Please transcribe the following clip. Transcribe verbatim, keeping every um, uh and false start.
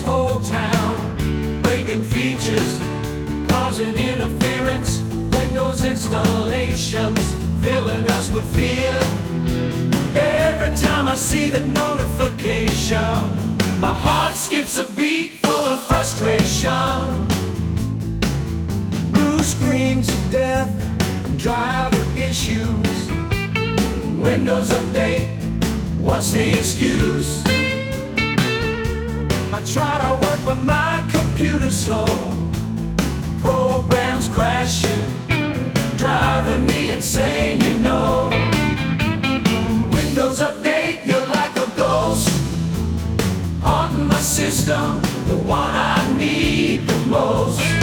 whole town, breaking features, causing interference. Windows installations, filling us with fear. Every time I see the notification, my heart skips a beat full of frustration. Blue screens of death, driver issues. Windows update, what's the excuse? I try to work but my computer's slow. Programs crashing, driving me insane, you know. Windows update, you're like a ghost haunting my system, the one I need the most.